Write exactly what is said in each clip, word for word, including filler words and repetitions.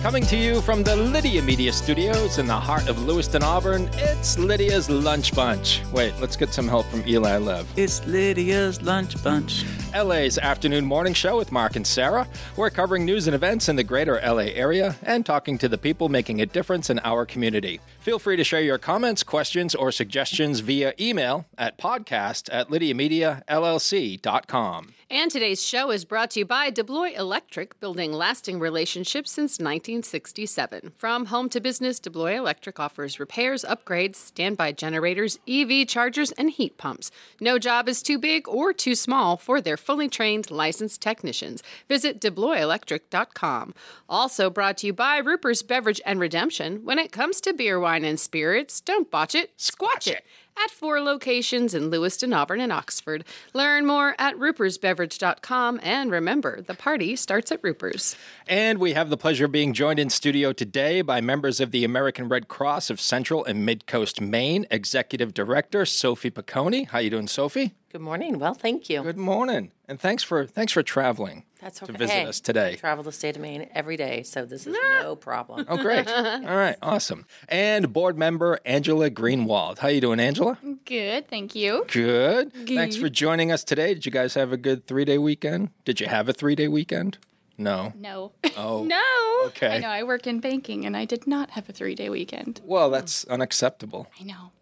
Coming to you from the Lydia Media Studios in the heart of Lewiston, Auburn, it's Lydia's Lunch Bunch. Wait, let's get some help from Eli Lev. It's Lydia's Lunch Bunch. L A's afternoon morning show with Mark and Sarah. We're covering news and events in the greater L A area and talking to the people making a difference in our community. Feel free to share your comments, questions, or suggestions via email at podcast at lydia media l l c dot com. And today's show is brought to you by DeBlois Electric, building lasting relationships since nineteen sixty-seven. From home to business, DeBlois Electric offers repairs, upgrades, standby generators, E V chargers, and heat pumps. No job is too big or too small for their fully trained, licensed technicians. Visit de blois electric dot com. Also brought to you by Ruper's Beverage and Redemption. When it comes to beer, wine, and spirits, don't botch it, squatch it. At four locations in Lewiston, Auburn, and Oxford. Learn more at rupers beverage dot com, and remember, the party starts at Ruper's. And we have the pleasure of being joined in studio today by members of the American Red Cross of Central and Mid-Coast Maine, Executive Director Sophie Piccone. How you doing, Sophie? Good morning. Well, thank you. Good morning. And thanks for thanks for traveling That's okay. to visit us today. I travel the state of Maine every day, so this is no problem. Oh, great. All right. Awesome. And board member Angela Greenwald. How you doing, Angela? Good, thank you. Good. Good. Thanks for joining us today. Did you guys have a good three-day weekend? Did you have a three-day weekend? No. No. Oh. No. Okay. I know, I work in banking, and I did not have a three-day weekend. Well, that's unacceptable. I know.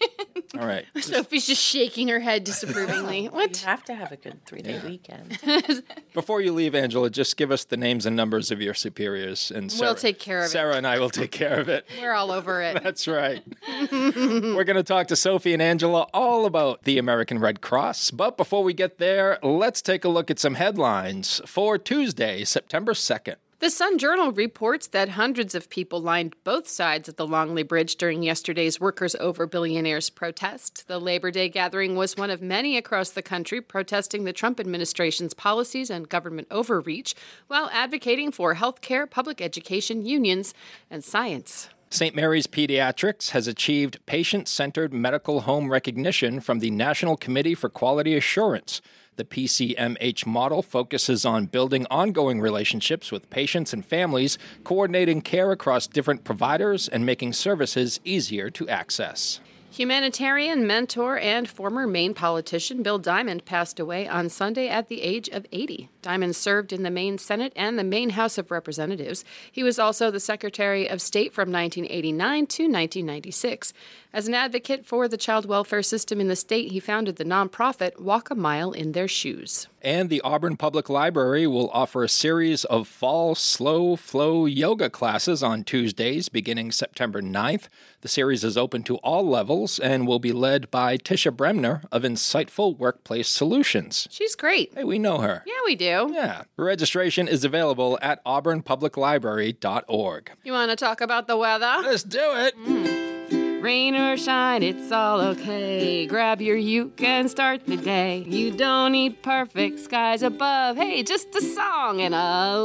All right. Sophie's just shaking her head disapprovingly. What? You have to have a good three-day yeah. weekend. Before you leave, Angela, just give us the names and numbers of your superiors. And Sarah, we'll take care of Sarah it. Sarah and I will take care of it. We're all over it. That's right. We're going to talk to Sophie and Angela all about the American Red Cross. But before we get there, let's take a look at some headlines for Tuesday, September second. The Sun-Journal reports that hundreds of people lined both sides of the Longley Bridge during yesterday's Workers Over Billionaires protest. The Labor Day gathering was one of many across the country protesting the Trump administration's policies and government overreach while advocating for health care, public education, unions, and science. Saint Mary's Pediatrics has achieved patient-centered medical home recognition from the National Committee for Quality Assurance. The P C M H model focuses on building ongoing relationships with patients and families, coordinating care across different providers, and making services easier to access. Humanitarian, mentor, and former Maine politician Bill Diamond passed away on Sunday at the age of eighty. Diamond served in the Maine Senate and the Maine House of Representatives. He was also the Secretary of State from nineteen eighty-nine to nineteen ninety-six. As an advocate for the child welfare system in the state, he founded the nonprofit Walk a Mile in Their Shoes. And the Auburn Public Library will offer a series of fall slow flow yoga classes on Tuesdays beginning September ninth. The series is open to all levels and will be led by Tisha Bremner of Insightful Workplace Solutions. She's great. Hey, we know her. Yeah, we do. Yeah. Registration is available at auburn public library dot org. You want to talk about the weather? Let's do it. Mm. Rain or shine, it's all okay. Grab your uke and start the day. You don't need perfect skies above. Hey, just a song and a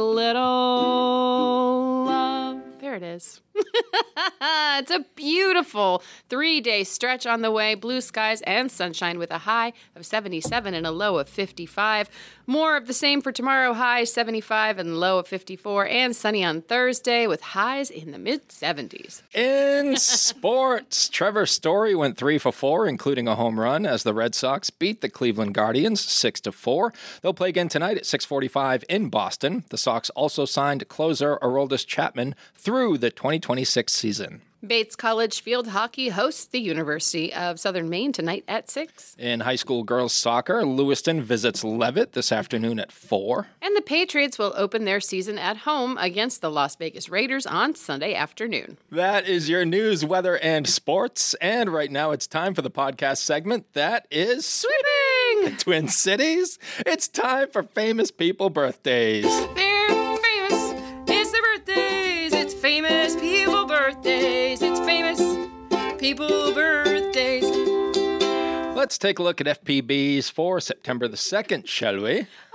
little love. There it is. It's a beautiful three-day stretch on the way. Blue skies and sunshine with a high of seventy-seven and a low of fifty-five. More of the same for tomorrow, high seventy-five and low of fifty-four. And sunny on Thursday with highs in the mid-seventies. In sports, Trevor Story went three for four, including a home run, as the Red Sox beat the Cleveland Guardians six to four. They'll play again tonight at six forty-five in Boston. The Sox also signed closer Aroldis Chapman through the twenty twenty-six season. Bates College Field Hockey hosts the University of Southern Maine tonight at six. In high school girls soccer, Lewiston visits Levitt this afternoon at four. And the Patriots will open their season at home against the Las Vegas Raiders on Sunday afternoon. That is your news, weather, and sports. And right now it's time for the podcast segment that is Sweeping! Twin Cities. It's time for famous people birthdays. They're famous. It's their birthdays. It's famous people birthdays. It's famous people birthdays. Let's take a look at F P Bs for September the second, shall we? All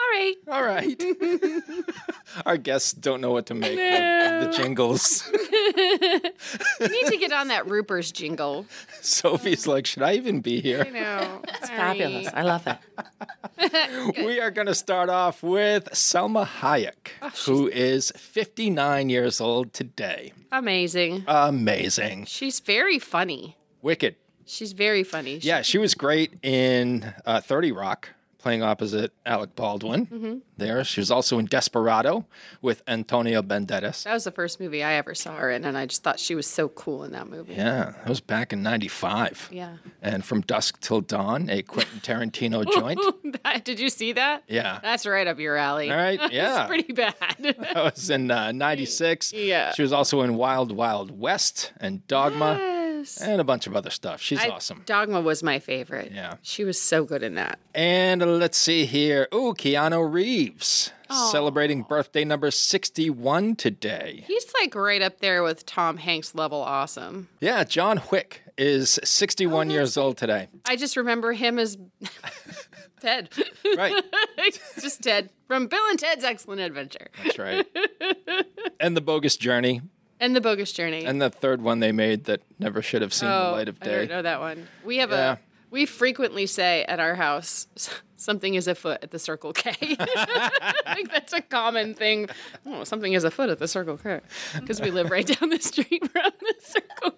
right. All right. Our guests don't know what to make of, of the jingles. You need to get on that Ruper's jingle. Sophie's like, should I even be I here? know. It's fabulous. I love it. We are going to start off with Selma Hayek, who is fifty-nine years old today. Amazing. Amazing. She's very funny. Wicked. She's very funny. She- Yeah, she was great in uh, thirty Rock, playing opposite Alec Baldwin. Mm-hmm. There, she was also in Desperado with Antonio Banderas. That was the first movie I ever saw her in, and I just thought she was so cool in that movie. Yeah, that was back in ninety-five. Yeah. And From Dusk Till Dawn, a Quentin Tarantino joint. That- Did you see that? Yeah. That's right up your alley. All right, yeah. It's pretty bad. That was in uh, ninety-six. Yeah. She was also in Wild Wild West and Dogma Yes. and a bunch of other stuff. She's I- awesome. Dogma was my favorite. Yeah. She was so good in that. And let's see here. Ooh, Keanu Reeves celebrating birthday number sixty-one today. He's like right up there with Tom Hanks level awesome. Yeah, John Wick is sixty-one years old today. I just remember him as Ted. Right. He's just Ted from Bill and Ted's Excellent Adventure. That's right. And The Bogus Journey. And The Bogus Journey. And the third one they made that never should have seen oh, the light of I day. don't know that one. We have Yeah. a we frequently say at our house something is afoot at the Circle K. Like that's a common thing. Oh, something is afoot at the Circle K because we live right down the street from the Circle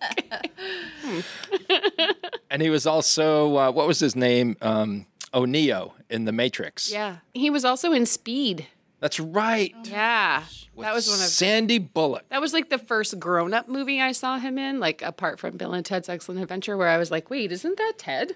K. And he was also, uh, what was his name? Um, oh, Neo in The Matrix. Yeah, he was also in Speed. That's right. Yeah, that was one of Sandy Bullock. that was like the first grown-up movie I saw him in, like apart from Bill and Ted's Excellent Adventure, where I was like, wait, isn't that Ted?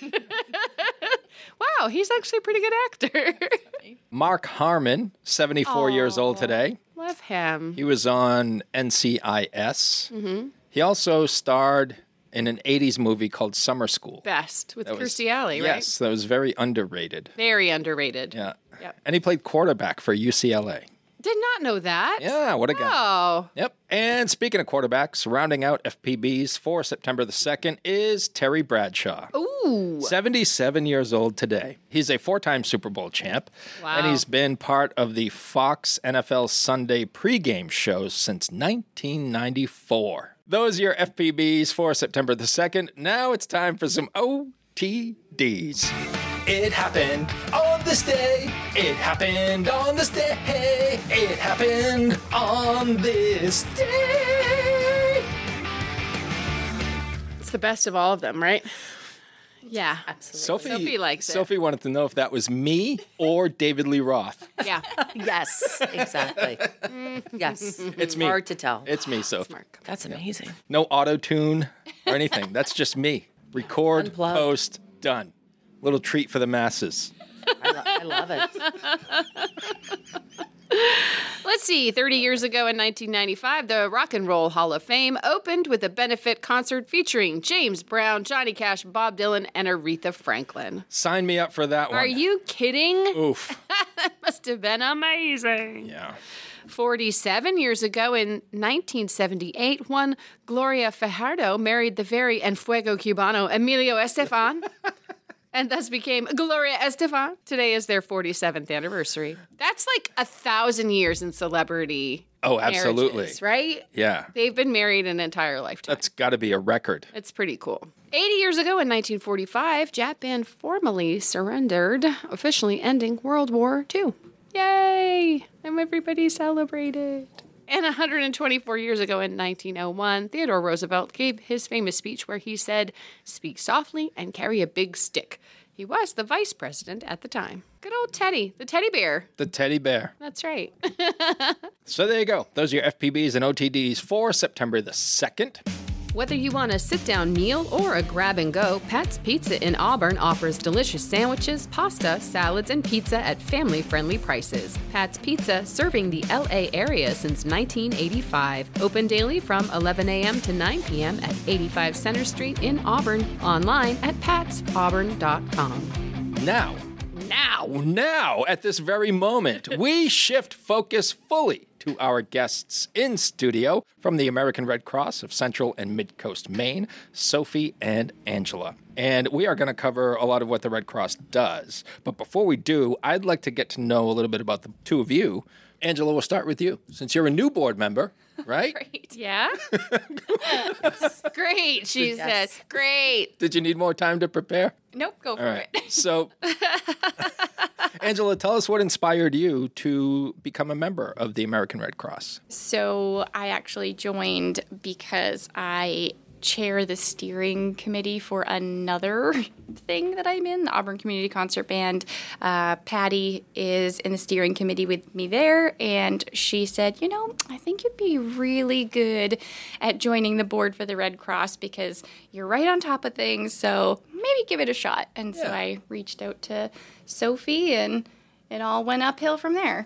Wow, he's actually a pretty good actor. Mark Harmon, seventy-four years old today. Love him. He was on N C I S. Mm-hmm. He also starred in an eighties movie called Summer School. Best with That was- Kirstie Alley, right? Yes, that was very underrated. Very underrated. Yeah. Yep. And he played quarterback for U C L A. Did not know that. Yeah, what a guy. Oh, Yep. And speaking of quarterbacks, rounding out F P Bs for September the second is Terry Bradshaw. ooh. seventy-seven years old today. He's a four-time Super Bowl champ. Wow. And he's been part of the Fox N F L Sunday pregame shows since nineteen ninety-four. Those are your F P Bs for September the second. Now it's time for some O T Ds. It happened on this day. It happened on this day. It happened on this day. It's the best of all of them, right? Yeah. Absolutely. Sophie, Sophie likes it. Sophie wanted to know if that was me or David Lee Roth. Yeah. Yes, exactly. Yes. It's me. Hard to tell. It's me, Sophie. Mark. That's amazing. No auto-tune or anything. That's just me. Record, Unplugged. post, done. Little treat for the masses. I, lo- I love it. Let's see. thirty years ago in nineteen ninety-five, the Rock and Roll Hall of Fame opened with a benefit concert featuring James Brown, Johnny Cash, Bob Dylan, and Aretha Franklin. Sign me up for that one. Are you kidding? Oof. That must have been amazing. Yeah. forty-seven years ago in nineteen seventy-eight, one Gloria Fajardo married the very Enfuego Cubano Emilio Estefan and thus became Gloria Estefan. Today is their forty-seventh anniversary. That's like a thousand years in celebrity Oh, absolutely. marriages, right? Yeah. They've been married an entire lifetime. That's got to be a record. It's pretty cool. eighty years ago in nineteen forty-five, Japan formally surrendered, officially ending World War Two. Yay! And everybody celebrated. And one hundred twenty-four years ago in nineteen oh one, Theodore Roosevelt gave his famous speech where he said, "Speak softly and carry a big stick." He was the vice president at the time. Good old Teddy, the teddy bear. The teddy bear. That's right. So there you go. Those are your F P Bs and O T Ds for September the second. Whether you want a sit-down meal or a grab-and-go, Pat's Pizza in Auburn offers delicious sandwiches, pasta, salads, and pizza at family-friendly prices. Pat's Pizza, serving the L A area since nineteen eighty-five. Open daily from eleven a.m. to nine p.m. at eighty-five Center Street in Auburn. Online at pats auburn dot com. Now, Now! now, at this very moment, we shift focus fully to to our guests in studio from the American Red Cross of Central and Mid-Coast Maine, Sophie and Angela. And we are going to cover a lot of what the Red Cross does. But before we do, I'd like to get to know a little bit about the two of you. Angela, we'll start with you, since you're a new board member, right? Great. Yeah? Great, she Yes. said. Great. Did you need more time to prepare? Nope, go for All right. it. So, Angela, tell us what inspired you to become a member of the American Red Cross. So I actually joined because I chair the steering committee for another thing that I'm in, the Auburn Community Concert Band. Uh, Patty is in the steering committee with me there, and she said, you know, I think you'd be really good at joining the board for the Red Cross because you're right on top of things, so maybe give it a shot. And so Yeah. I reached out to Sophie, and it all went uphill from there.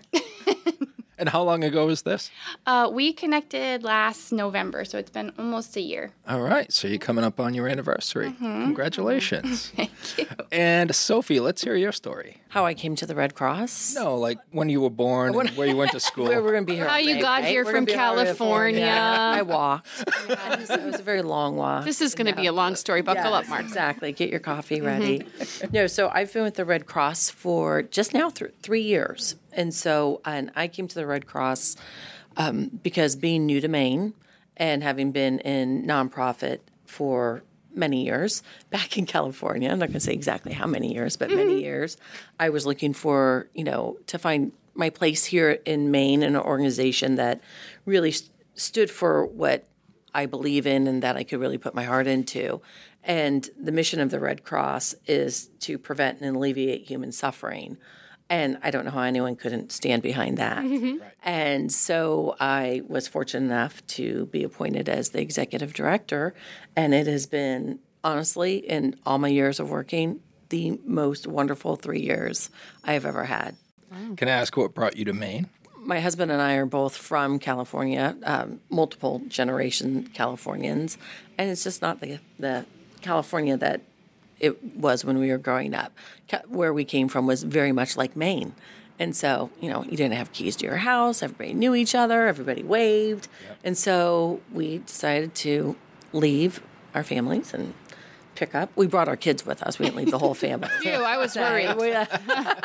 And how long ago was this? Uh, we connected last November, so it's been almost a year. All right. So you're coming up on your anniversary. Congratulations. Thank you. And Sophie, let's hear your story. How I came to the Red Cross? No, like when you were born, and where you went to school. We're, we're going to be here. How all you day, got right? here We're from gonna be all over California. I walked. It was, it was a very long walk. This is going to be a long story. Buckle Yes, up, Mark. Exactly. Get your coffee ready. No, so I've been with the Red Cross for just now th- three years. And so and I came to the Red Cross um, because being new to Maine and having been in nonprofit for many years back in California, I'm not going to say exactly how many years, but many years, I was looking for, you know, to find my place here in Maine in an organization that really st- stood for what I believe in and that I could really put my heart into. And the mission of the Red Cross is to prevent and alleviate human suffering. And I don't know how anyone couldn't stand behind that. And so I was fortunate enough to be appointed as the executive director. And it has been, honestly, in all my years of working, the most wonderful three years I have ever had. Can I ask what brought you to Maine? My husband and I are both from California, um, multiple generation Californians, and it's just not the the California that it was when we were growing up. Ca- Where we came from was very much like Maine. And so, you know, you didn't have keys to your house, everybody knew each other, everybody waved. And so we decided to leave our families and pick up. We brought our kids with us. We didn't leave the whole family. Phew, I was worried. We, uh,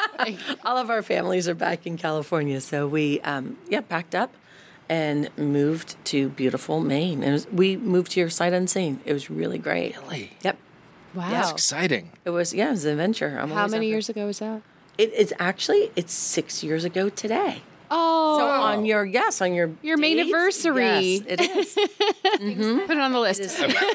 all of our families are back in California, so we, um, yeah, packed up and moved to beautiful Maine. And it was, we moved here sight unseen. It was really great. Really? Yep. Wow. That's exciting. It was, yeah, it was an adventure. I'm How always many up for- years ago was that? It is actually, it's six years ago today. Oh, So on your, yes, on your Your Maine date, anniversary. Yes, it is. put it on the list.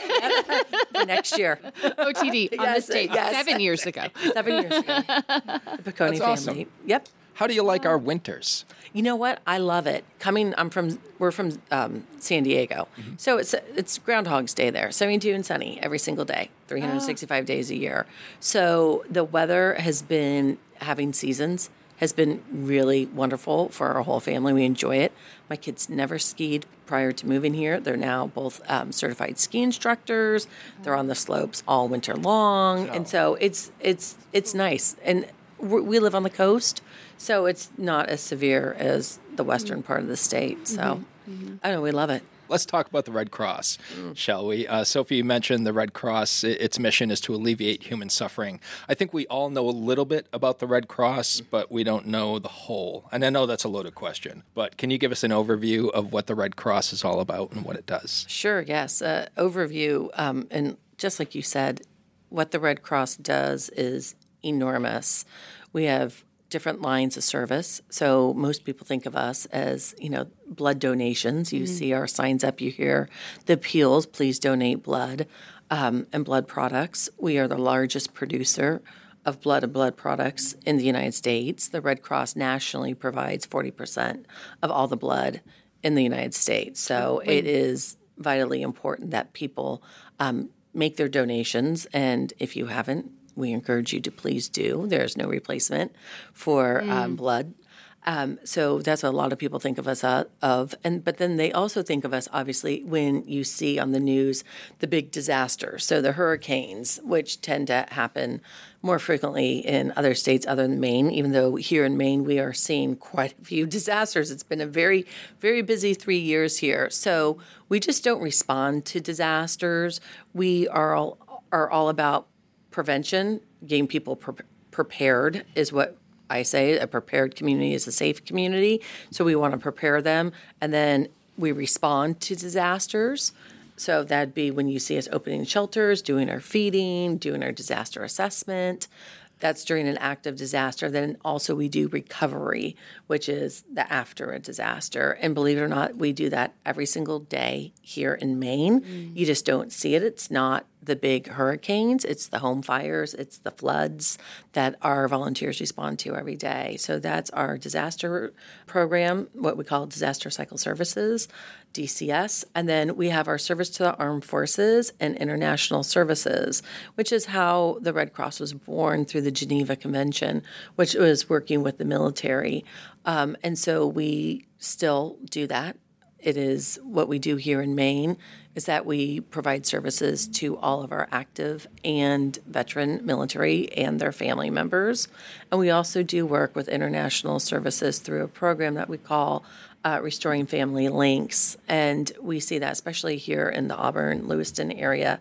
For next year. O T D on Yes, this date yes. seven years ago. Seven years ago. The Piccone That's awesome. family. Yep. How do you like our winters? You know what? I love it. Coming, I'm from. We're from um, San Diego, so it's it's Groundhog's Day there, seventy-two and sunny every single day, three hundred sixty-five days a year. So the weather has been having seasons has been really wonderful for our whole family. We enjoy it. My kids never skied prior to moving here. They're now both um, certified ski instructors. They're on the slopes all winter long, and so it's it's it's nice. And we're, we live on the coast, so it's not as severe as the western part of the state. So I know we love it. Let's talk about the Red Cross, shall we? Uh, Sophie, you mentioned the Red Cross. I- Its mission is to alleviate human suffering. I think we all know a little bit about the Red Cross, but we don't know the whole. And I know that's a loaded question, but can you give us an overview of what the Red Cross is all about and what it does? Sure, yes. Uh, overview, um, and just like you said, what the Red Cross does is enormous. We have different lines of service. So most people think of us as, you know, blood donations. You see our signs up, you hear the appeals, please donate blood um, and blood products. We are the largest producer of blood and blood products in the United States. The Red Cross nationally provides forty percent of all the blood in the United States. So it is vitally important that people um, make their donations. And if you haven't, we encourage you to please do. There's no replacement for um, blood. Um, so that's what a lot of people think of us uh, of, and but then they also think of us, obviously, when you see on the news the big disasters. So the hurricanes, which tend to happen more frequently in other states other than Maine, even though here in Maine we are seeing quite a few disasters. It's been a very, very busy three years here. So we just don't respond to disasters. We are all, are all about prevention, getting people pre- prepared is what I say. A prepared community is a safe community. So we want to prepare them. And then we respond to disasters. So that'd be when you see us opening shelters, doing our feeding, doing our disaster assessment. That's during an active disaster. Then also we do recovery, which is the after a disaster. And believe it or not, we do that every single day here in Maine. Mm. You just don't see it. It's not the big hurricanes. It's the home fires. It's the floods that our volunteers respond to every day. So that's our disaster program, what we call Disaster Cycle Services, D C S. And then we have our Service to the Armed Forces and International Services, which is how the Red Cross was born through the Geneva Convention, which was working with the military. Um, and so we still do that. It is what we do here in Maine is that we provide services to all of our active and veteran military and their family members. And we also do work with international services through a program that we call uh, Restoring Family Links. And we see that especially here in the Auburn, Lewiston area,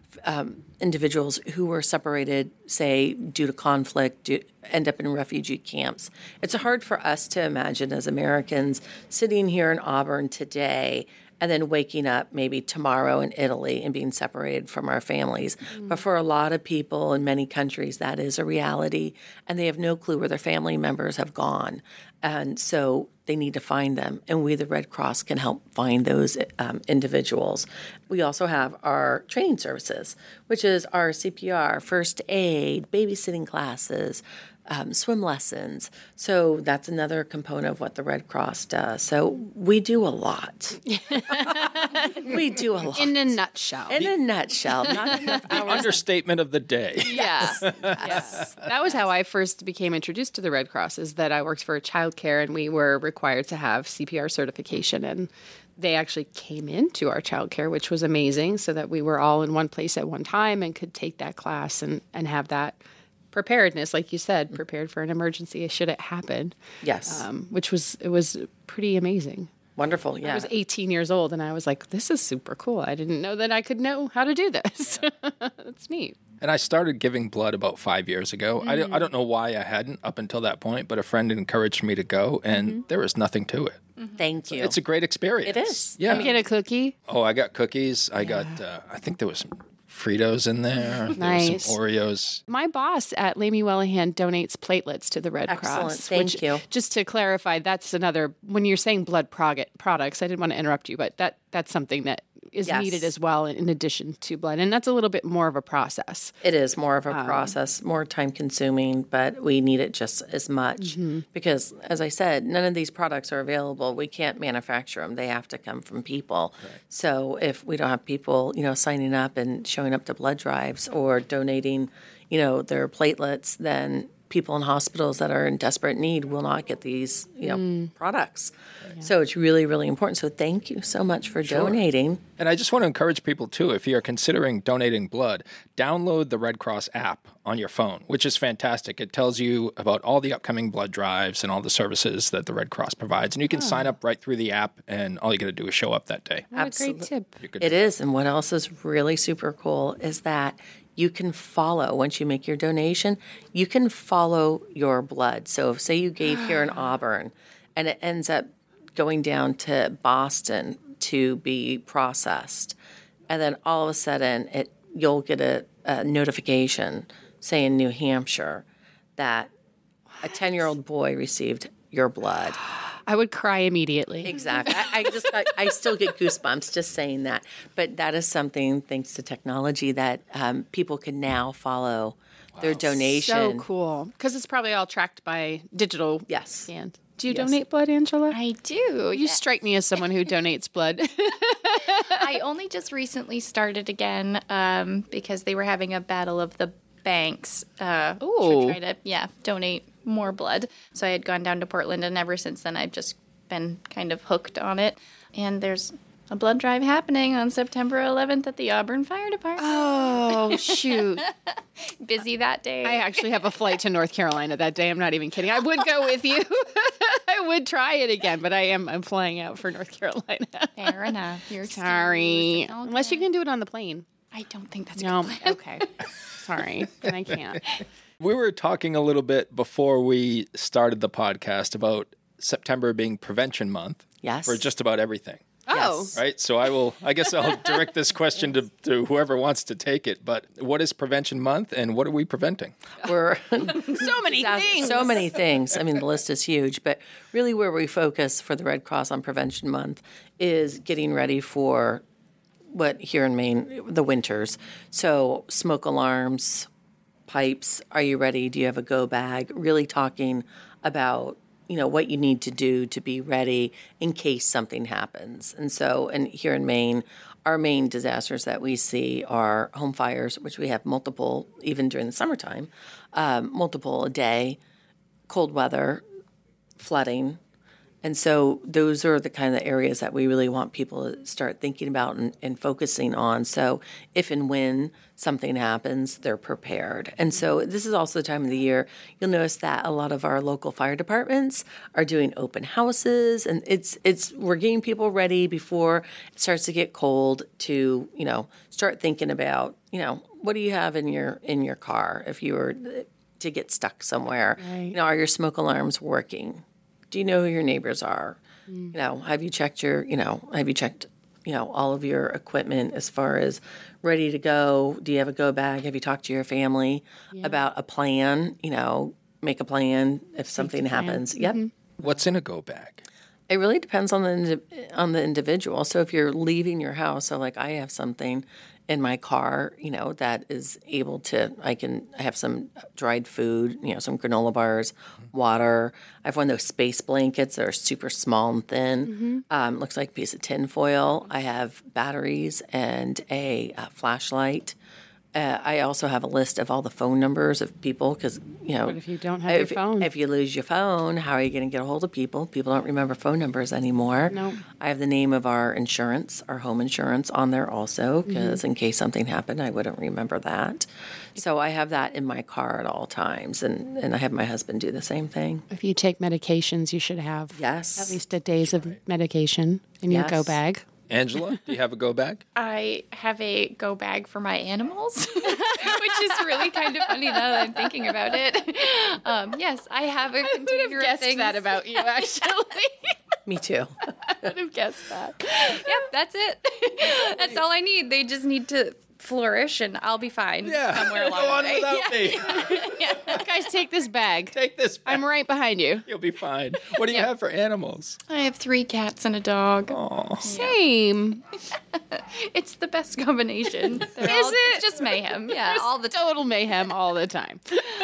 um, individuals who were separated, say, due to conflict, do, end up in refugee camps. It's hard for us to imagine as Americans sitting here in Auburn today and then waking up maybe tomorrow in Italy and being separated from our families. Mm. But for a lot of people in many countries, that is a reality, and they have no clue where their family members have gone. And so they need to find them, and we, the Red Cross, can help find those um, individuals. We also have our training services, which is our C P R, first aid, babysitting classes, Um, swim lessons. So that's another component of what the Red Cross does. So we do a lot. we do a lot. In a nutshell. In a nutshell. Not enough hours. Understatement of the day. Yes. yes. That was how I first became introduced to the Red Cross, is that I worked for childcare and we were required to have C P R certification, and they actually came into our childcare, which was amazing, so that we were all in one place at one time and could take that class and, and have that preparedness, like you said, prepared for an emergency should it happen. Yes. Um, which was, it was pretty amazing. Wonderful, yeah. I was eighteen years old, and I was like, this is super cool. I didn't know that I could know how to do this. That's neat. And I started giving blood about five years ago. Mm. I, don't, I don't know why I hadn't up until that point, but a friend encouraged me to go, and mm-hmm. there was nothing to it. Mm-hmm. Thank you. It's a great experience. It is. Yeah. Did you get a cookie? Oh, I got cookies. I yeah. got, uh, I think there was some Fritos in there. Nice. There was some Oreos. My boss at Lamy Wellahan donates platelets to the Red Excellent. Cross. Thank which, you. Just to clarify, that's another, when you're saying blood prog- products, I didn't want to interrupt you, but that that's something that is yes. needed as well in addition to blood. And that's a little bit more of a process. It is more of a um, process, more time consuming, but we need it just as much mm-hmm. because, as I said, none of these products are available. We can't manufacture them. They have to come from people. Right. So if we don't have people, you know, signing up and showing up to blood drives or donating, you know, their platelets, then people in hospitals that are in desperate need will not get these, you know, mm. products. Yeah. So it's really, really important. So thank you so much for sure. donating. And I just want to encourage people, too, if you're considering donating blood, download the Red Cross app on your phone, which is fantastic. It tells you about all the upcoming blood drives and all the services that the Red Cross provides. And you can oh. sign up right through the app, and all you got to do is show up that day. What Absolutely. A great tip. It is. And what else is really super cool is that you can follow, once you make your donation, you can follow your blood. So if, say you gave here in Auburn and it ends up going down to Boston to be processed, and then all of a sudden it you'll get a, a notification, say in New Hampshire, that what? a ten-year-old boy received your blood. I would cry immediately. Exactly. I, I just I, I still get goosebumps just saying that. But that is something, thanks to technology, that um, people can now follow wow. their donation. So cool. Because it's probably all tracked by digital. Yes. Scan. Do you yes. donate blood, Angela? I do. You yes. strike me as someone who donates blood. I only just recently started again um, because they were having a battle of the banks uh, to try to, yeah, donate more blood. So I had gone down to Portland, and ever since then I've just been kind of hooked on it. And there's a blood drive happening on September eleventh at the Auburn Fire Department. Oh, shoot. Busy that day. I actually have a flight to North Carolina that day. I'm not even kidding. I would go with you. I would try it again, but I am I'm flying out for North Carolina. Fair enough. You're Sorry. excused. Unless you can do it on the plane. I don't think that's a No. good plan. Okay. Sorry. Then I can't. We were talking a little bit before we started the podcast about September being Prevention Month Yes. for just about everything. Oh. Yes. Right. So I will, I guess I'll direct this question to, to whoever wants to take it. But what is Prevention Month and what are we preventing? We're So many things. So many things. I mean, the list is huge, but really where we focus for the Red Cross on Prevention Month is getting ready for what here in Maine, the winters. So smoke alarms, pipes, are you ready? Do you have a go bag? Really talking about, you know, what you need to do to be ready in case something happens. And so, and here in Maine, our main disasters that we see are home fires, which we have multiple, even during the summertime, um, multiple a day, cold weather, flooding. And so those are the kind of areas that we really want people to start thinking about and, and focusing on. So if and when something happens, they're prepared. And so this is also the time of the year you'll notice that a lot of our local fire departments are doing open houses, and it's it's we're getting people ready before it starts to get cold to, you know, start thinking about, you know, what do you have in your in your car if you were to get stuck somewhere? Right. You know, are your smoke alarms working? Do you know who your neighbors are? Mm. You know, have you checked your, you know, have you checked, you know, all of your equipment as far as ready to go? Do you have a go bag? Have you talked to your family yeah. about a plan? You know, make a plan if something happens. Yep. Mm-hmm. What's in a go bag? It really depends on the on the individual. So if you're leaving your house, so like I have something in my car, you know, that is able to, I can I have some dried food, you know, some granola bars, water. I have one of those space blankets that are super small and thin. Mm-hmm. Um, looks like a piece of tin foil. I have batteries and a, a flashlight. Uh, I also have a list of all the phone numbers of people because, you know. What if you don't have if, your phone? If you lose your phone, how are you going to get a hold of people? People don't remember phone numbers anymore. No. I have the name of our insurance, our home insurance on there also because mm-hmm. in case something happened, I wouldn't remember that. So I have that in my car at all times, and, and I have my husband do the same thing. If you take medications, you should have yes. at least a days of medication in yes. your go bag. Angela, do you have a go bag? I have a go bag for my animals, which is really kind of funny now that I'm thinking about it. Um, yes, I have a container of guessed things. that about you, actually. Me too. I would have guessed that. Yep, that's it. That's all I need. They just need to flourish, and I'll be fine Yeah, somewhere along go on the way. without me. Guys, take this bag. Take this bag. I'm right behind you. You'll be fine. What do you have for animals? I have three cats and a dog. Oh, Same. It's the best combination. Is it? It's just mayhem. Yeah, all the time. Total mayhem all the time.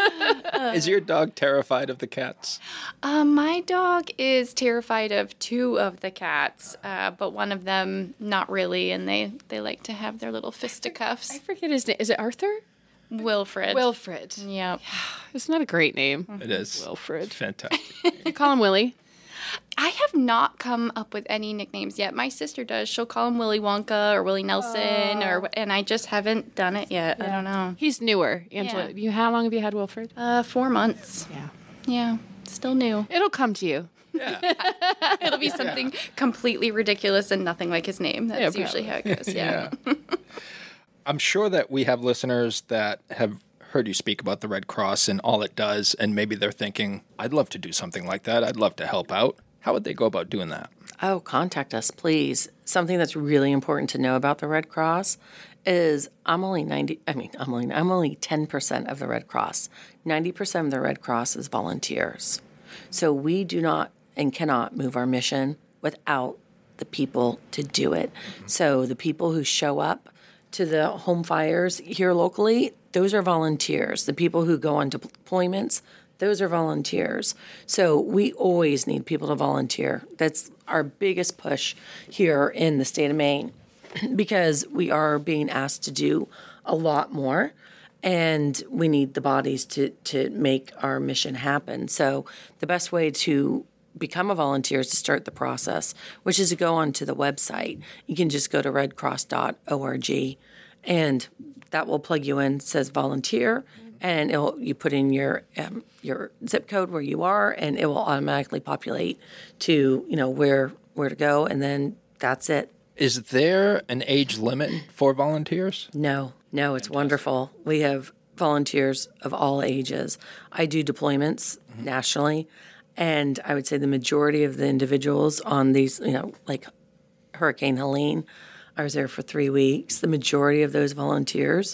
is your dog terrified of the cats? Uh, my dog is terrified of two of the cats, uh, but one of them not really, and they, they like to have their little fisticuffs. I forget his name. Is it Arthur? Wilfred. Wilfred. Yep. It's not a great name. It is. Wilfred. Fantastic. You call him Willie. I have not come up with any nicknames yet. My sister does. She'll call him Willy Wonka or Willie Nelson, or and I just haven't done it yet. I don't know. He's newer, Angela. Yeah. You, how long have you had Wilfred? Uh, four months. Yeah. Yeah, still new. It'll come to you. Yeah. It'll be something completely ridiculous and nothing like his name. That's Yeah, usually how it goes. Yeah. Yeah. I'm sure that we have listeners that have heard you speak about the Red Cross and all it does, and maybe they're thinking, I'd love to do something like that. I'd love to help out. How would they go about doing that? Oh, contact us, please. Something that's really important to know about the Red Cross is I'm only ninety, I mean, I'm only, I'm only ten percent of the Red Cross. ninety percent of the Red Cross is volunteers. So we do not and cannot move our mission without the people to do it. Mm-hmm. So the people who show up to the home fires here locally, those are volunteers. The people who go on deployments, those are volunteers. So we always need people to volunteer. That's our biggest push here in the state of Maine because we are being asked to do a lot more. and we need the bodies to, to make our mission happen. So the best way to become a volunteer is to start the process, which is to go onto the website. You can just go to red cross dot org, and that will plug you in. It says volunteer, and it'll, you put in your um, your zip code where you are, and it will automatically populate to, you know, where where to go, and then that's it. Is there an age limit for volunteers? No, no, it's wonderful. We have volunteers of all ages. I do deployments mm-hmm. nationally, and I would say the majority of the individuals on these, you know, like Hurricane Helene, I was there for three weeks. The majority of those volunteers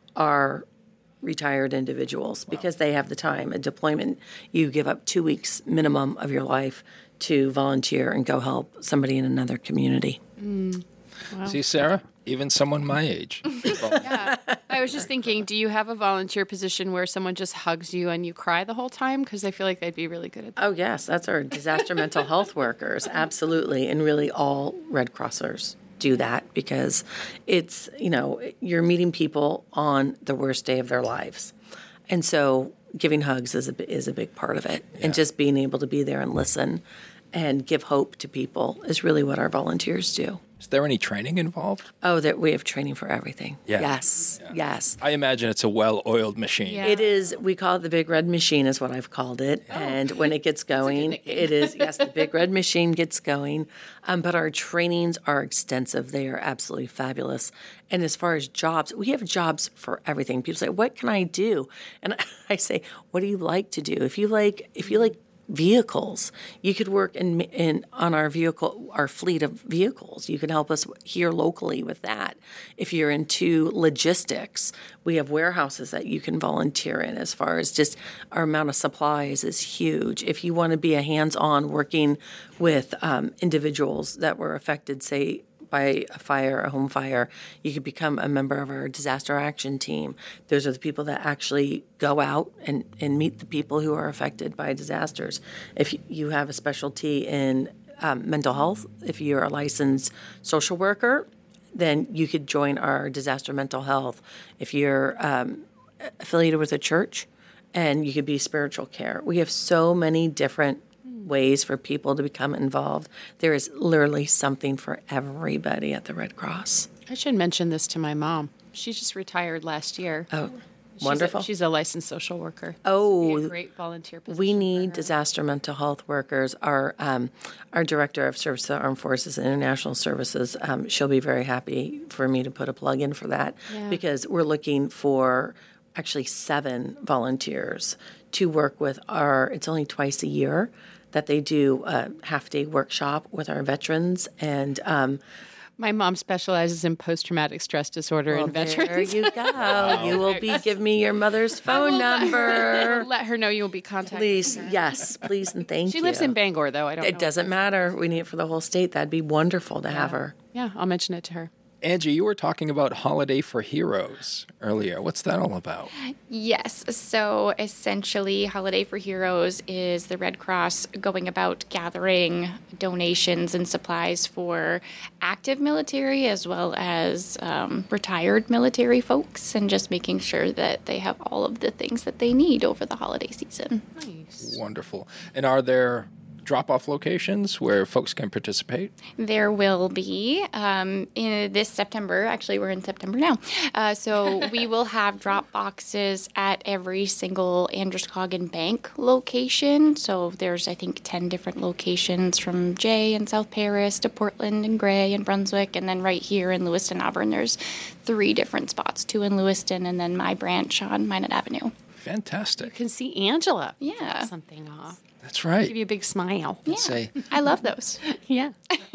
are retired individuals wow. because they have the time. A deployment, you give up two weeks minimum of your life to volunteer and go help somebody in another community. Mm. Wow. See, Sarah, even someone my age. Yeah. I was just thinking, do you have a volunteer position where someone just hugs you and you cry the whole time? Because I feel like they'd be really good at that. Oh, yes. That's our disaster mental health workers. Absolutely. And really all Red Crossers do that because it's, you know, you're meeting people on the worst day of their lives. And so giving hugs is a, is a big part of it. Yeah. And just being able to be there and listen and give hope to people is really what our volunteers do. Is there any training involved? Oh, that we have training for everything. Yeah. Yes, yeah. yes. I imagine it's a well-oiled machine. Yeah. It is. We call it the Big Red Machine is what I've called it. Oh. And when it gets going, it is, yes, the Big Red Machine gets going. Um, but our trainings are extensive. They are absolutely fabulous. And as far as jobs, we have jobs for everything. People say, what can I do? And I say, what do you like to do? If you like, if you like, vehicles. You could work in in on our vehicle, our fleet of vehicles. You can help us here locally with that. If you're into logistics, we have warehouses that you can volunteer in. As far as just our amount of supplies is huge. If you want to be a hands-on working with um, individuals that were affected, say, by a fire, a home fire, you could become a member of our disaster action team. Those are the people that actually go out and, and meet the people who are affected by disasters. If you have a specialty in um, mental health, if you're a licensed social worker, then you could join our disaster mental health. If you're um, affiliated with a church, and you could be spiritual care. We have so many different ways for people to become involved. There is literally something for everybody at the Red Cross. I should mention this to my mom. She just retired last year. Oh, she's wonderful. A, she's a licensed social worker. Oh, This would be a great volunteer position. We need disaster mental health workers. Our um, our director of service to the Armed Forces and International Services, um, she'll be very happy for me to put a plug in for that Yeah. because we're looking for actually seven volunteers to work with our, it's only twice a year that they do a half-day workshop with our veterans. And um, My mom specializes in post-traumatic stress disorder well, and veterans. there you go. You will be giving me your mother's phone number. Let her know you'll be contacting Please, her. yes, please and thank She you. lives in Bangor, though. I don't know. It doesn't matter. We need it for the whole state. That'd be wonderful to have her. Yeah, I'll mention it to her. Angie, you were talking about Holiday for Heroes earlier. What's that all about? Yes. So essentially, Holiday for Heroes is the Red Cross going about gathering donations and supplies for active military as well as um, retired military folks and just making sure that they have all of the things that they need over the holiday season. Nice. Wonderful. And are there drop-off locations where folks can participate? There will be um, in this September. Actually, we're in September now. Uh, so we will have drop boxes at every single Androscoggin Bank location. So there's, I think, ten different locations from Jay and South Paris to Portland and Gray and Brunswick. And then right here in Lewiston, Auburn, there's three different spots, two in Lewiston and then my branch on Minot Avenue. Fantastic. You can see Angela. Yeah. Pop something off. That's right. Give you a big smile. Yeah. Say, I love those. Yeah.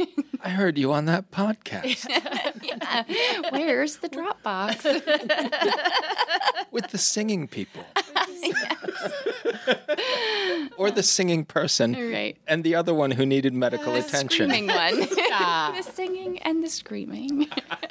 I heard you on that podcast Yeah. Where's the drop box? with the singing people. Or the singing person. Right. And the other one who needed medical The attention. screaming one. The singing and the screaming.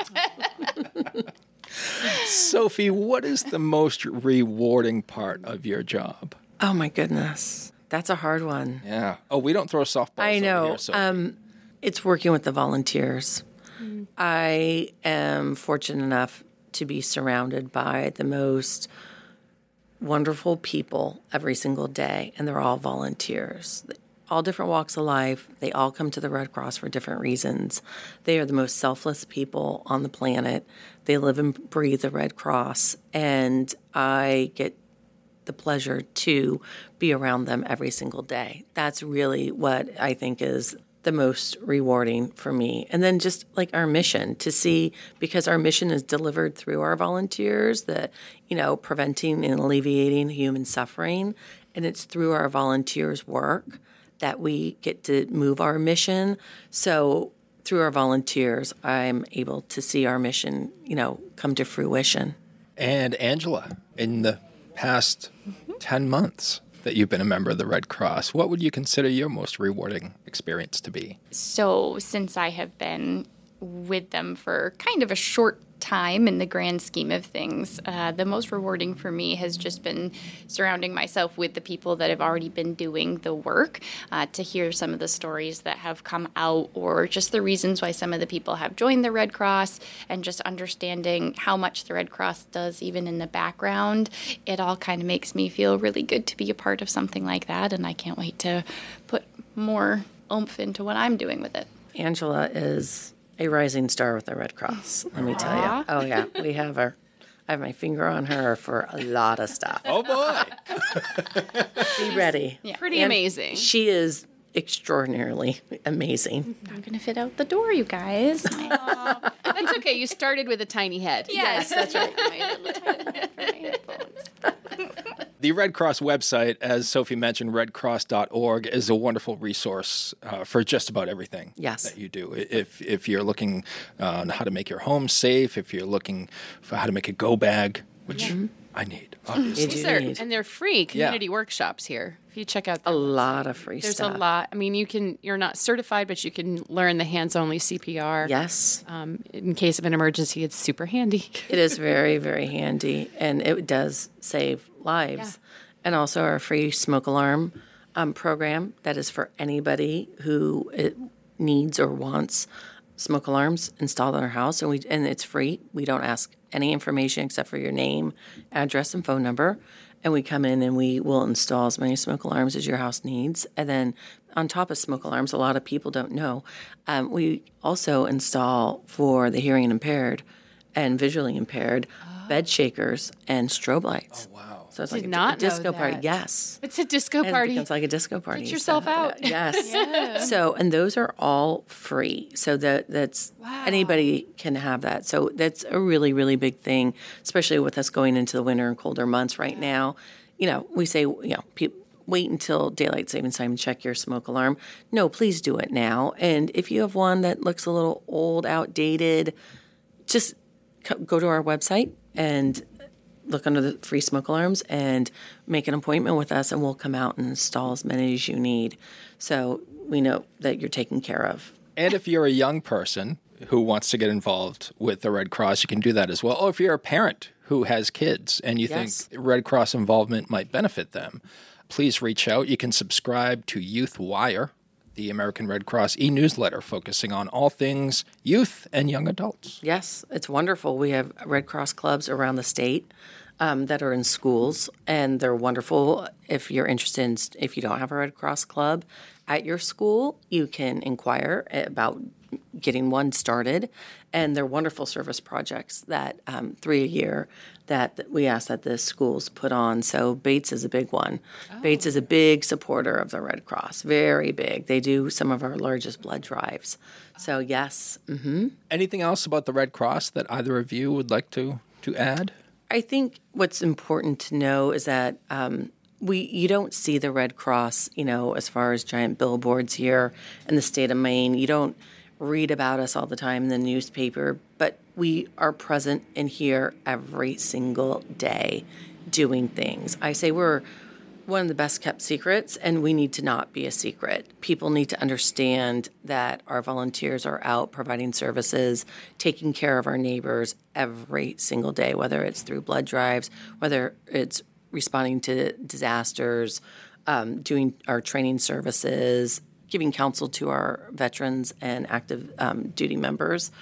Sophie, what is the most rewarding part of your job? Oh, my goodness. That's a hard one. Yeah. Oh, we don't throw softballs I over know. here, Sophie. Um, it's working with the volunteers. I am fortunate enough to be surrounded by the most wonderful people every single day, and they're all volunteers. All different walks of life. They all come to the Red Cross for different reasons. They are the most selfless people on the planet. They live and breathe the Red Cross, and I get the pleasure to be around them every single day. That's really what I think is the most rewarding for me. And then just like our mission to see, because our mission is delivered through our volunteers, that, you know, preventing and alleviating human suffering. And it's through our volunteers' work that we get to move our mission. So through our volunteers, I'm able to see our mission, you know, come to fruition. And Angela, in the past mm-hmm. ten months that you've been a member of the Red Cross, what would you consider your most rewarding experience to be? So since I have been with them for kind of a short time in the grand scheme of things, uh, the most rewarding for me has just been surrounding myself with the people that have already been doing the work, uh, to hear some of the stories that have come out, or just the reasons why some of the people have joined the Red Cross, and just understanding how much the Red Cross does even in the background. It all kind of makes me feel really good to be a part of something like that, and I can't wait to put more oomph into what I'm doing with it. Angela is a rising star with the Red Cross, let me tell you. Oh, yeah, we have her. I have my finger on her for a lot of stuff. Oh, boy. Be ready. Yeah. Pretty and amazing. She is extraordinarily amazing. I'm going to fit out the door, you guys. That's okay. You started with a tiny head. Yes, that's right. My little tiny head for my headphones. The Red Cross website, as Sophie mentioned, red cross dot org, is a wonderful resource uh, for just about everything yes. that you do. If if you're looking on how to make your home safe, if you're looking for how to make a go bag, which yeah. I need, obviously. These are, and they're free community yeah. workshops here. If you check out a lot of free there's stuff. There's a lot. I mean, you can, you're not certified, but you can learn the hands-only C P R. Yes. Um, in case of an emergency, it's super handy. It is very, very handy, and it does save lives. Yeah. And also our free smoke alarm um, program that is for anybody who it needs or wants smoke alarms installed in their house, and we and it's free. We don't ask any information except for your name, address, and phone number. And we come in and we will install as many smoke alarms as your house needs. And then on top of smoke alarms, a lot of people don't know, um, we also install for the hearing impaired and visually impaired oh. bed shakers and strobe lights. Oh, wow. So it's Did like a, not a disco know party. that. Yes. It's a disco and party. It becomes like a disco party. Get yourself so, out. Uh, yes. yeah. So, and those are all free. So that that's wow. anybody can have that. So that's a really, really big thing, especially with us going into the winter and colder months right yeah. now. You know, we say, you know, people, wait until daylight savings time to check your smoke alarm. No, please do it now. And if you have one that looks a little old, outdated, just go to our website and look under the free smoke alarms and make an appointment with us, and we'll come out and install as many as you need. So we know that you're taken care of. And if you're a young person who wants to get involved with the Red Cross, you can do that as well. Or if you're a parent who has kids and you yes. think Red Cross involvement might benefit them, please reach out. You can subscribe to Youth Wire, the American Red Cross e-newsletter focusing on all things youth and young adults. Yes, it's wonderful. We have Red Cross clubs around the state um, that are in schools, and they're wonderful. If you're interested in, if you don't have a Red Cross club at your school, you can inquire about getting one started, and they're wonderful service projects that um, three a year that we ask that the schools put on. So Bates is a big one. Oh. Bates is a big supporter of the Red Cross, very big. They do some of our largest blood drives. So yes. Mm-hmm. Anything else about the Red Cross that either of you would like to, to add? I think what's important to know is that um, we you don't see the Red Cross, you know, as far as giant billboards here in the state of Maine. You don't read about us all the time in the newspaper, but we are present in here every single day doing things. I say we're one of the best kept secrets, and we need to not be a secret. People need to understand that our volunteers are out providing services, taking care of our neighbors every single day, whether it's through blood drives, whether it's responding to disasters, um, doing our training services, giving counsel to our veterans and active um, duty members.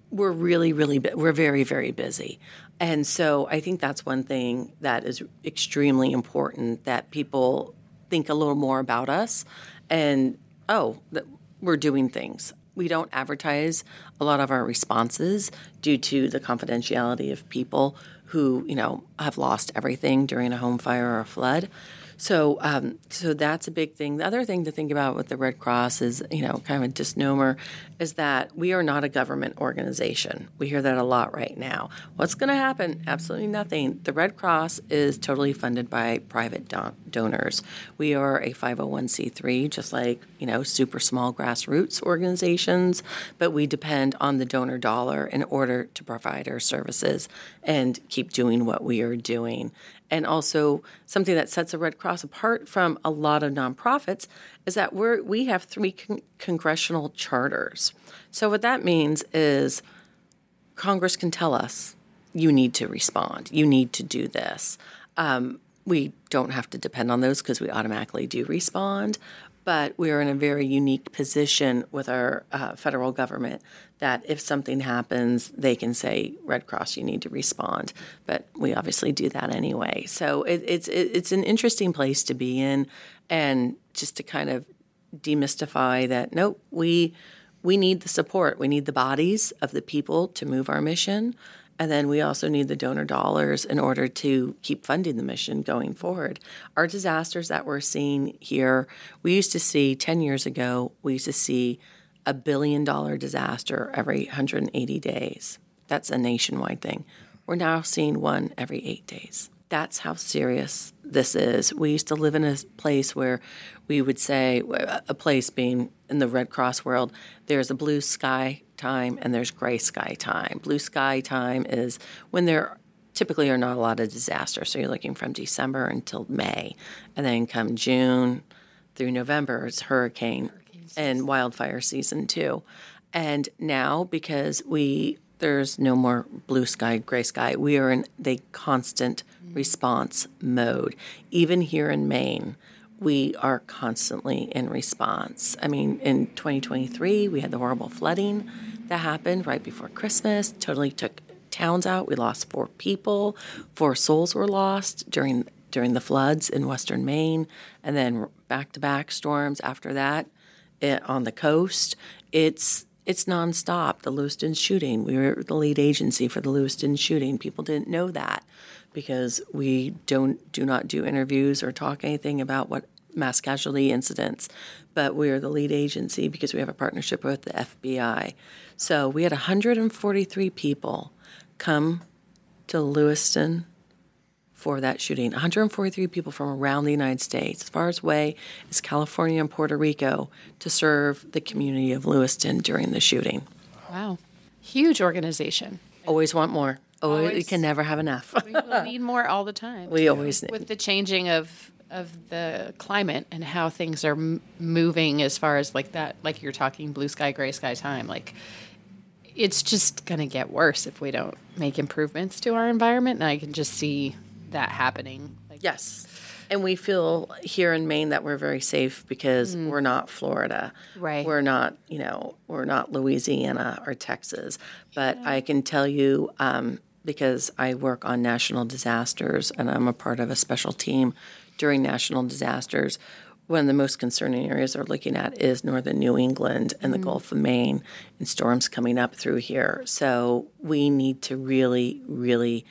we're really, really, bu- we're very, very busy. And so I think that's one thing that is extremely important, that people think a little more about us and, oh, that we're doing things. We don't advertise a lot of our responses due to the confidentiality of people who, you know, have lost everything during a home fire or a flood. So um, so that's a big thing. The other thing to think about with the Red Cross is, you know, kind of a misnomer, is that we are not a government organization. We hear that a lot right now. What's going to happen? Absolutely nothing. The Red Cross is totally funded by private don- donors. We are a five oh one c three, just like, you know, super small grassroots organizations, but we depend on the donor dollar in order to provide our services and keep doing what we are doing. And also something that sets the Red Cross apart from a lot of nonprofits is that we're, we have three con- congressional charters. So what that means is Congress can tell us, you need to respond, you need to do this. Um, we don't have to depend on those because we automatically do respond, but we are in a very unique position with our uh, federal government that if something happens, they can say, Red Cross, you need to respond. But we obviously do that anyway. So it, it's it, it's an interesting place to be in, and just to kind of demystify that, nope, we we need the support. We need the bodies of the people to move our mission. And then we also need the donor dollars in order to keep funding the mission going forward. Our disasters that we're seeing here, we used to see ten years ago, we used to see a billion dollar disaster every one hundred eighty days. That's a nationwide thing. We're now seeing one every eight days. That's how serious this is. We used to live in a place where we would say, a place being in the Red Cross world, there's a blue sky time and there's gray sky time. Blue sky time is when there typically are not a lot of disasters. So you're looking from December until May. And then come June through November, it's hurricane and wildfire season too. And now, because we there's no more blue sky, gray sky, we are in the constant response mode. Even here in Maine, we are constantly in response. I mean, in twenty twenty-three, we had the horrible flooding that happened right before Christmas, totally took towns out. We lost four people, four souls were lost during during the floods in western Maine, and then back-to-back storms after that it, on the coast. It's it's nonstop. The Lewiston shooting, we were the lead agency for the Lewiston shooting. People didn't know that because we don't do not do interviews or talk anything about what mass casualty incidents, but we are the lead agency because we have a partnership with the F B I. So we had one hundred forty-three people come to Lewiston for that shooting. one hundred forty-three people from around the United States, as far as away as California and Puerto Rico, to serve the community of Lewiston during the shooting. Wow. Huge organization. Always want more. Always, Always. we can never have enough. We will need more all the time. We always need. With the changing of of the climate and how things are m- moving as far as like that, like you're talking blue sky, gray sky time, like it's just going to get worse if we don't make improvements to our environment. And I can just see that happening. Like, Yes. And we feel here in Maine that we're very safe because mm. we're not Florida. Right. We're not, you know, we're not Louisiana or Texas. But yeah. I can tell you, um, because I work on national disasters and I'm a part of a special team during national disasters, one of the most concerning areas we're looking at is northern New England and the mm. Gulf of Maine and storms coming up through here. So we need to really, really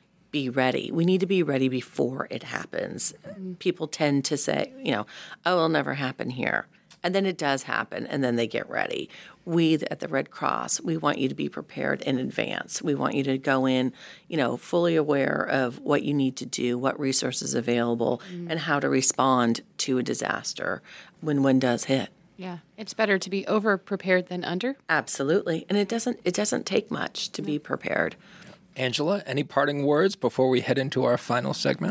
be ready. We need to be ready before it happens. Mm. People tend to say, you know, oh, it'll never happen here. And then it does happen, and then they get ready. We at the Red Cross, we want you to be prepared in advance. We want you to go in, you know, fully aware of what you need to do, what resources available, mm. and how to respond to a disaster when one does hit. Yeah, it's better to be over prepared than under. Absolutely, and it doesn't it doesn't take much to no. be prepared. Angela, any parting words before we head into our final segment?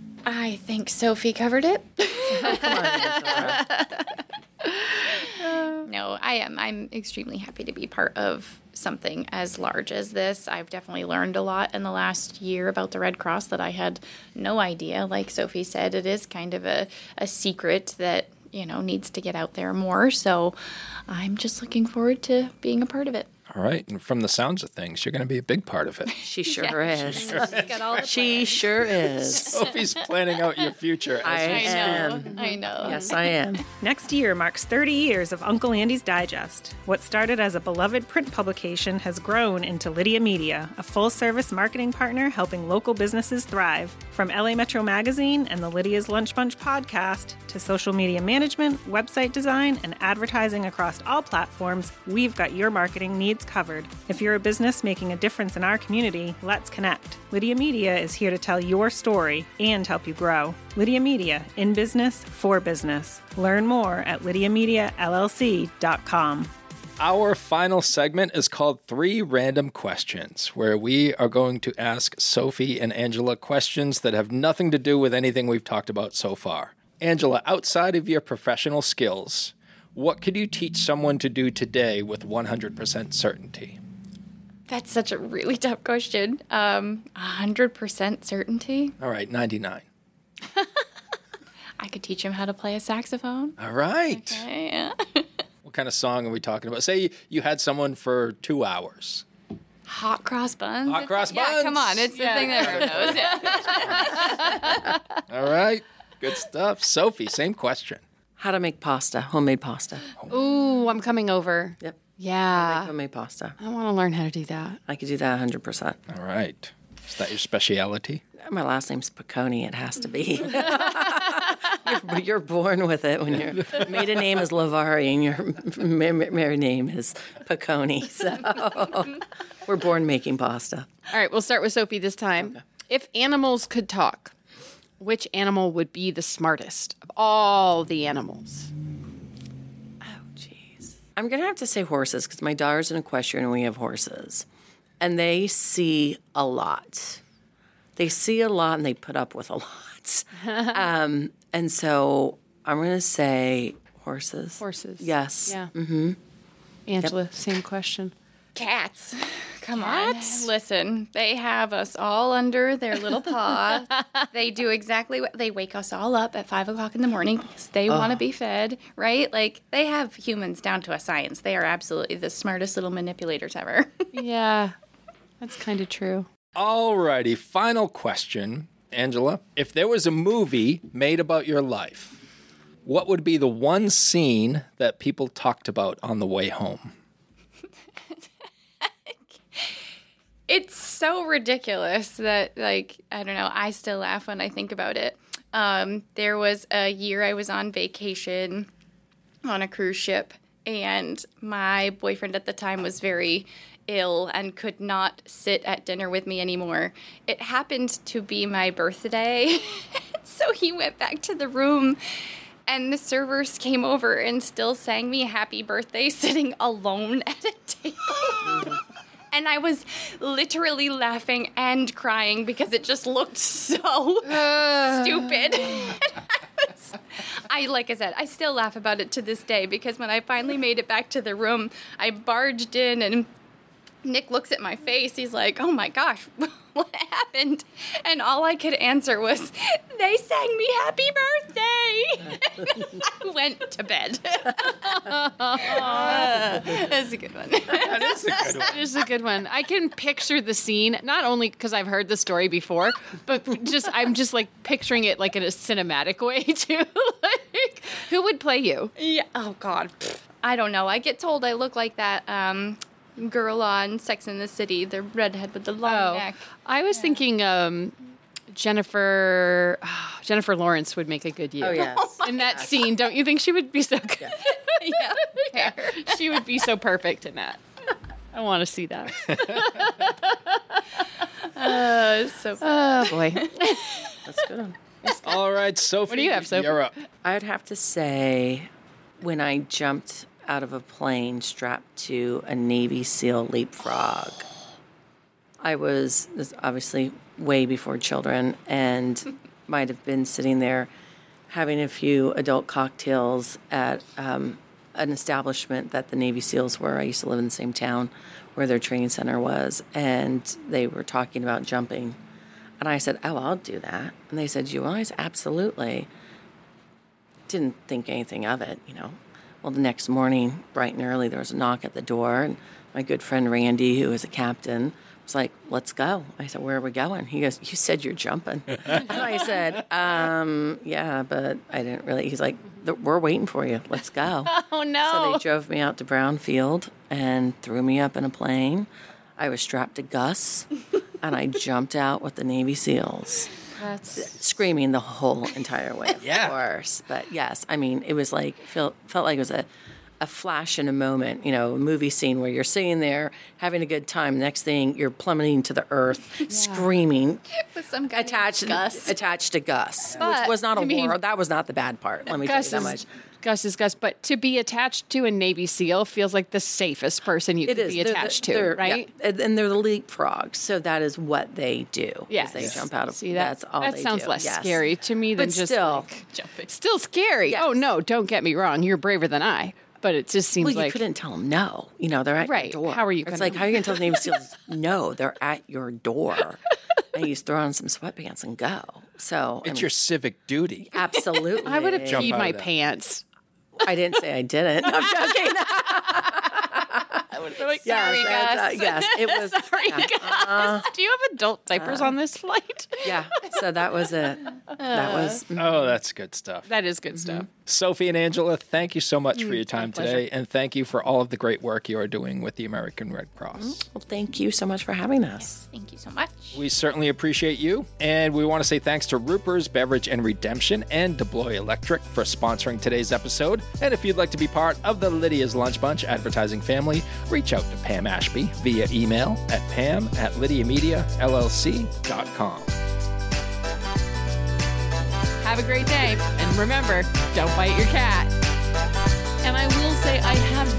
I think Sophie covered it. Come on, Angela. No, I am. I'm extremely happy to be part of something as large as this. I've definitely learned a lot in the last year about the Red Cross that I had no idea. Like Sophie said, it is kind of a, a secret that, you know, needs to get out there more. So I'm just looking forward to being a part of it. All right. And from the sounds of things, you're going to be a big part of it. She sure is. She's got all the She plans. sure is. Sophie's planning out your future. As I we I speak. am. know. I know. Yes, I am. Next year marks thirty years of Uncle Andy's Digest. What started as a beloved print publication has grown into Lydia Media, a full-service marketing partner helping local businesses thrive. From L A Metro Magazine and the Lydia's Lunch Bunch podcast to social media management, website design, and advertising across all platforms, we've got your marketing needs covered. If you're a business making a difference in our community, let's connect. Lydia Media is here to tell your story and help you grow. Lydia Media, in business, for business. Learn more at lydia media l l c dot com. Our final segment is called Three Random Questions, where we are going to ask Sophie and Angela questions that have nothing to do with anything we've talked about so far. Angela, outside of your professional skills, what could you teach someone to do today with one hundred percent certainty? That's such a really tough question. Um, one hundred percent certainty. All right, ninety-nine. I could teach him how to play a saxophone. All right. Yeah. What kind of song are we talking about? Say you had someone for two hours. Hot cross buns. Hot It's- cross yeah, buns. come on. It's the thing that everyone knows. Yeah. All right. Good stuff. Sophie, same question. How to make pasta, homemade pasta. Ooh, I'm coming over. Yep. Yeah. Homemade pasta. I want to learn how to do that. I could do that one hundred percent. All right. Is that your speciality? My last name's Piccone. It has to be. you're, you're born with it when your maiden name is Lavari and your ma- married name is Piccone. So we're born making pasta. All right, we'll start with Sophie this time. If animals could talk, which animal would be the smartest of all the animals? I'm going to have to say horses because my daughter's an equestrian and we have horses. And they see a lot. They see a lot and they put up with a lot. um, and so I'm going to say horses. Horses. Yes. Yeah. Mm-hmm. Angela, same question. Cats. Come on. Listen, they have us all under their little paw. They do exactly what they wake us all up at five o'clock in the morning because they want to be fed, right? Like they have humans down to a science. They are absolutely the smartest little manipulators ever. Yeah, that's kind of true. All righty. Final question. Angela, if there was a movie made about your life, what would be the one scene that people talked about on the way home? It's so ridiculous that, like, I don't know, I still laugh when I think about it. Um, there was a year I was on vacation on a cruise ship, and my boyfriend at the time was very ill and could not sit at dinner with me anymore. It happened to be my birthday, so he went back to the room, and the servers came over and still sang me happy birthday sitting alone at a table. And I was literally laughing and crying because it just looked so uh. stupid. I, was, I, like I said, I still laugh about it to this day because when I finally made it back to the room, I barged in and Nick looks at my face. He's like, oh my gosh, what happened? And all I could answer was, they sang me happy birthday. I went to bed. That's a good one. That is a good one. It is a good one. I can picture the scene, not only because I've heard the story before, but just I'm just like picturing it like in a cinematic way too. Like, who would play you? Yeah. Oh God. I don't know. I get told I look like that um, girl on Sex and the City, the redhead with the long Oh, neck. I was thinking um, Jennifer oh, Jennifer Lawrence would make a good you. Oh, yes. In that scene, don't you think she would be so good? Yeah. Yeah. She would be so perfect in that. I want to see that. Uh, so Oh boy. That's a good one. All right, Sophie. What do you have, Sophie? You're up. I'd have to say when I jumped out of a plane strapped to a Navy SEAL leapfrog. I was, this obviously way before children and might have been sitting there having a few adult cocktails at um, an establishment that the Navy SEALs were. I used to live in the same town where their training center was, and they were talking about jumping. And I said, oh, I'll do that. And they said, you always? Absolutely. Didn't think anything of it, you know. Well, the next morning, bright and early, there was a knock at the door, and my good friend Randy, who was a captain, was like, let's go. I said, where are we going? He goes, you said you're jumping. And I said, um, yeah, but I didn't really. He's like, we're waiting for you. Let's go. Oh, no. So they drove me out to Brownfield and threw me up in a plane. I was strapped to Gus, and I jumped out with the Navy SEALs. That's... Screaming the whole entire way, of Yeah. course. But yes, I mean, it was like, felt, felt like it was a, a flash in a moment, you know, a movie scene where you're sitting there having a good time. Next thing, you're plummeting to the earth, screaming, With some guy attached, Gus. attached to Gus, But, which was not a I mean, war. That was not the bad part. Let me Gus tell you is, that much. Gus is Gus, but to be attached to a Navy SEAL feels like the safest person you It could is. be They're the- attached to, they're- right? yeah. And and they're the leapfrogs, so that is what they do. is Yes. They jump out of. See, that, that's all that they sounds do. less Yes. scary to me than But just still, like, Jumping. still scary. Yes. Oh, no, don't get me wrong. You're braver than I. But it just seems well, you like couldn't tell them no. You know, they're at Right. your door. How are you It's gonna- like, how are you going to tell the Navy SEALs no? They're at your door. And you just throw on some sweatpants and go. So I It's mean, your civic duty. absolutely. I would have Jump peed out my of that. pants. I didn't say I didn't. I'm joking. Like, yes, sorry, that's, uh, Gus. yes, it was. Sorry, yeah, Gus. Do you have adult diapers on this flight? yeah. So that was it. That was. Oh, that's good stuff. That is good stuff. Sophie and Angela, thank you so much for your time today, and thank you for all of the great work you are doing with the American Red Cross. Well, thank you so much for having us. Thank you so much. We certainly appreciate you, and we want to say thanks to Ruper's Beverage and Redemption and DeBlois Electric for sponsoring today's episode. And if you'd like to be part of the Lydia's Lunch Bunch advertising family, reach out to Pam Ashby via email at pam at lydia media l l c dot com. Have a great day. And remember, don't bite your cat. And I will say, I have